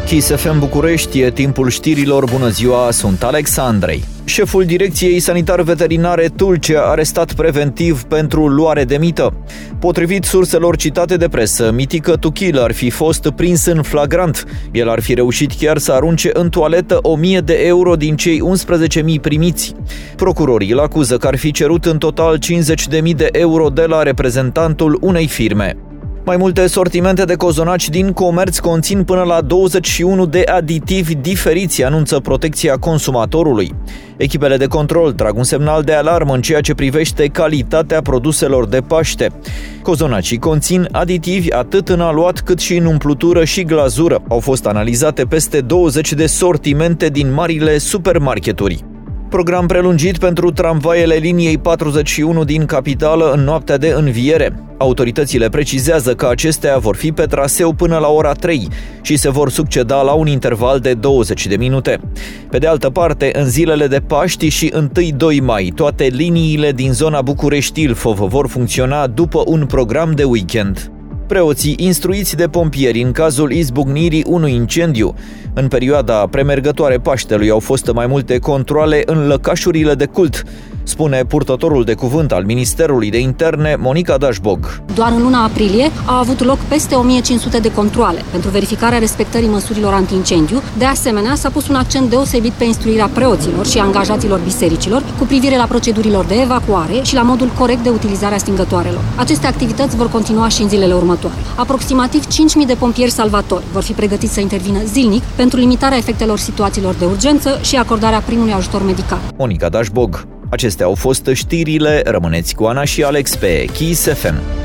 Kiss FM București, e timpul știrilor. Bună ziua, sunt Alex Andrei. Șeful Direcției Sanitar-Veterinare Tulcea arestat preventiv pentru luare de mită. Potrivit surselor citate de presă, Mitică Tuchil ar fi fost prins în flagrant. El ar fi reușit chiar să arunce în toaletă 1.000 de euro din cei 11.000 primiți. Procurorii îl acuză că ar fi cerut în total 50.000 de euro de la reprezentantul unei firme. Mai multe sortimente de cozonaci din comerț conțin până la 21 de aditivi diferiți, anunță Protecția Consumatorului. Echipele de control trag un semnal de alarmă în ceea ce privește calitatea produselor de Paște. Cozonacii conțin aditivi atât în aluat cât și în umplutură și glazură. Au fost analizate peste 20 de sortimente din marile supermarketuri. Program prelungit pentru tramvaiele liniei 41 din capitală în noaptea de înviere. Autoritățile precizează că acestea vor fi pe traseu până la ora 3 și se vor succeda la un interval de 20 de minute. Pe de altă parte, în zilele de Paști și 1-2 mai, toate liniile din zona București-Ilfov vor funcționa după un program de weekend. Preoții instruiți de pompieri în cazul izbucnirii unui incendiu. În perioada premergătoare Paștelui au fost mai multe controale în lăcașurile de cult, spune purtătorul de cuvânt al Ministerului de Interne, Monica Dașbog. Doar în luna aprilie au avut loc peste 1500 de controale pentru verificarea respectării măsurilor antincendiu. De asemenea, s-a pus un accent deosebit pe instruirea preoților și angajaților bisericilor cu privire la procedurilor de evacuare și la modul corect de utilizare a stingătoarelor. Aceste activități vor continua și în zilele următoare. Aproximativ 5.000 de pompieri salvatori vor fi pregătiți să intervină zilnic pentru limitarea efectelor situațiilor de urgență și acordarea primului ajutor medical. Monica Dașbog. Acestea au fost știrile. Rămâneți cu Ana și Alex pe Kiss FM.